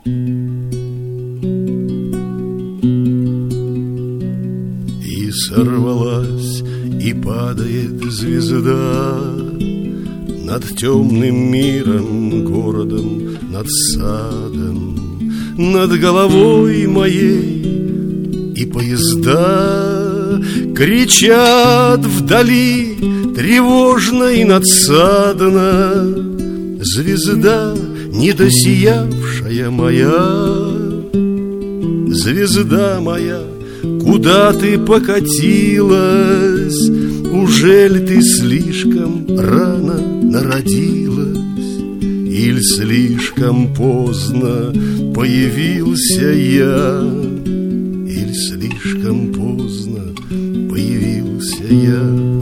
И сорвалась, и падает звезда над темным миром, городом, над садом, над головой моей. И поезда кричат вдали тревожно и надсадно: звезда, недосиявшая моя, звезда моя, куда ты покатилась? Ужель ты слишком рано народилась? Иль слишком поздно появился я? Иль слишком поздно появился я?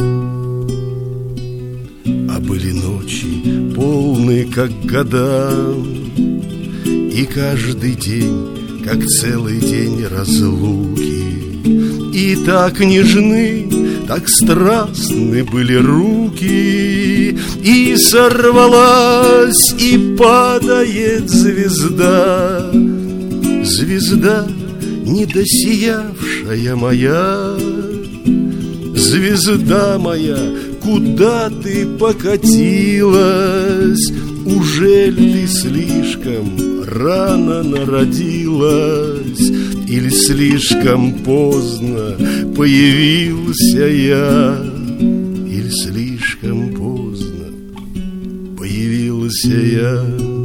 А были ночи полны, как года, и каждый день, как целый день разлуки. И так нежны, так страстны были руки. И сорвалась, и падает звезда, звезда, недосиявшая моя, звезда моя, куда ты покатилась? Ужель ты слишком рано народилась? Или слишком поздно появился я? Или слишком поздно появился я?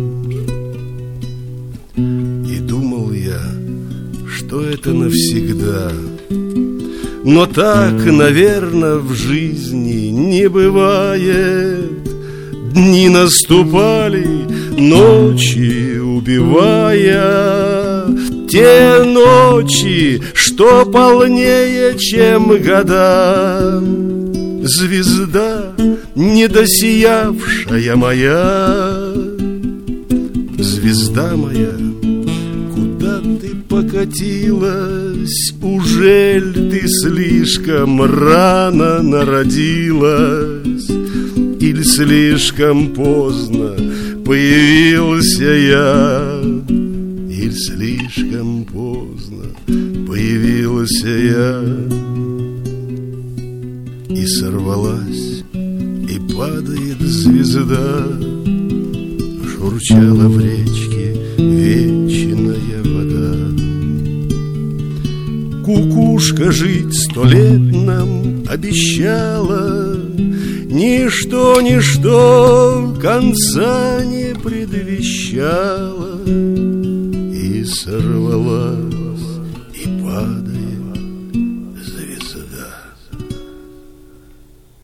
И думал я, что это навсегда. Но так, наверное, в жизни не бывает. Дни наступали, ночи убивая, те ночи, что полнее, чем года. Звезда, недосиявшая моя, звезда моя, куда ты покатилась? Ужель ты слишком рано народилась? Или слишком поздно появился я? Или слишком поздно появился я? И сорвалась, и падает звезда, журчала в речке вечная вода. Кукушка жить 100 лет нам обещала, ничто, ничто конца не предвещало. И сорвалась,